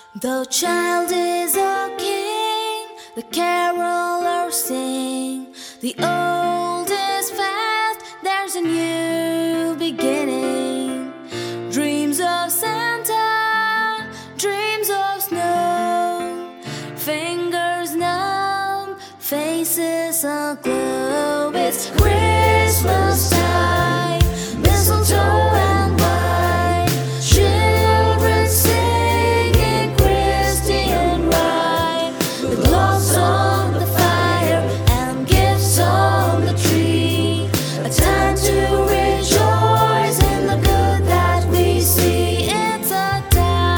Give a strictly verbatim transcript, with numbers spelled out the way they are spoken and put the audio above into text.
The child is a king, the carolers sing. The old is past, there's a new beginning. Dreams of Santa, dreams of snow. Fingers numb, faces aglow. It's